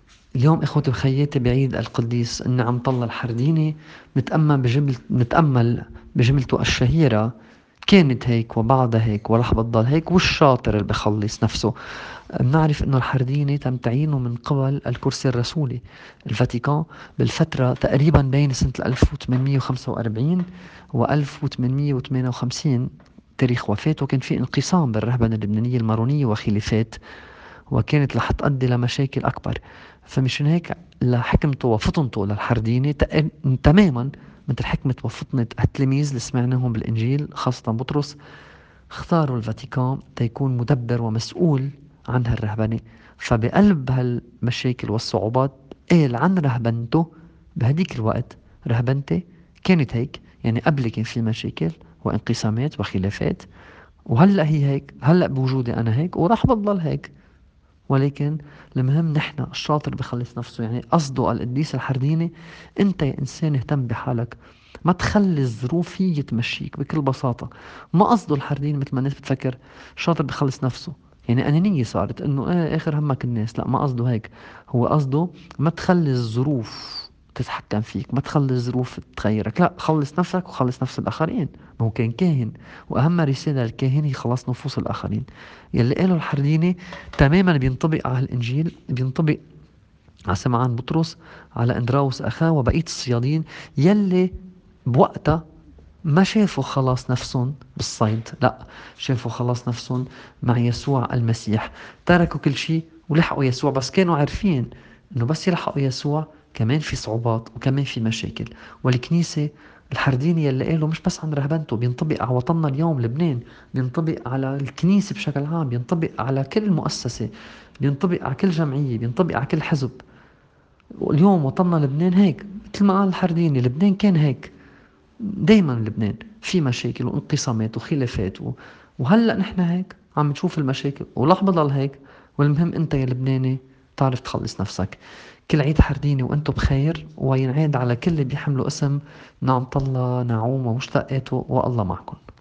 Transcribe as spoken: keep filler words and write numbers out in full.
اليوم إخوتي وخياتي بعيد القديس النعم طلة الحرديني نتأمل بجمل نتأمل بجملته الشهيرة: كانت هيك وبعدها هيك ورح بتضل هيك، والشاطر اللي بخلص نفسه. بنعرف انه الحرديني تم تعيينه من قبل الكرسي الرسولي الفاتيكان بالفترة تقريبا بين سنة ألف وثمانمئة وخمسة وأربعين و ألف وثمانمئة وثمانية وخمسين تاريخ وفاته. كان في انقسام بالرهبنة اللبنانية المارونية وخلافات، وكانت رح تؤدي لمشاكل أكبر. فمشان هيك لحكمته وفطنته للحرديني تق- تماما مثل حكمة وفطنة التلاميذ اللي سمعناهم بالإنجيل خاصة بطرس، اختاروا الفاتيكان تيكون مدبر ومسؤول عن هالرهبنة. فبقلب هالمشاكل والصعوبات قال عن رهبنته بهديك الوقت: رهبنتي كانت هيك، يعني قبل كان في مشاكل وانقسامات وخلافات، وهلأ هي هيك، هلأ بوجودي أنا هيك وراح بضل هيك. ولكن المهم نحن الشاطر بخلص نفسه. يعني قصده القديس الحرديني: انت يا انسان اهتم بحالك، ما تخلي الظروف هي تمشيك بكل بساطة. ما قصده الحرديني مثل ما الناس بتفكر شاطر بخلص نفسه يعني أنانية صارت إنه إيه آخر همك الناس. لا، ما قصده هيك. هو قصده ما تخلي الظروف تتحكم فيك، ما تخلي الظروف تغيرك. لا، خلص نفسك وخلص نفس الآخرين. ما هو كان كاهن، وأهم رسالة للكاهن هي خلاص نفوس الآخرين. يلي قاله الحرديني تماما بينطبق على الإنجيل، بينطبق على سمعان بطرس، على أندراوس أخاه وبقية الصيادين يلي بوقتها ما شافوا خلاص نفسهم بالصيد، لا، شافوا خلاص نفسهم مع يسوع المسيح. تركوا كل شيء ولحقوا يسوع، بس كانوا عارفين انه بس يلحقوا يسوع كمان في صعوبات وكمان في مشاكل. والكنيسة الحرديني يلي قاله مش بس عن رهبنته، بينطبق على وطننا اليوم لبنان، بينطبق على الكنيسة بشكل عام، بينطبق على كل مؤسسة، بينطبق على كل جمعية، بينطبق على كل حزب. واليوم وطننا لبنان هيك مثل ما قال الحرديني، لبنان كان هيك دايما. لبنان في مشاكل وانقسامات وخلافات و... وهلأ نحن هيك عم نشوف المشاكل ورح بضل هيك. والمهم انت يا لبناني تعرف تخلص نفسك. كل عيد حرديني وانتم بخير، وينعاد على كل اللي بيحملوا اسم نعمة الله نعوم ومشتقاته، والله معكم.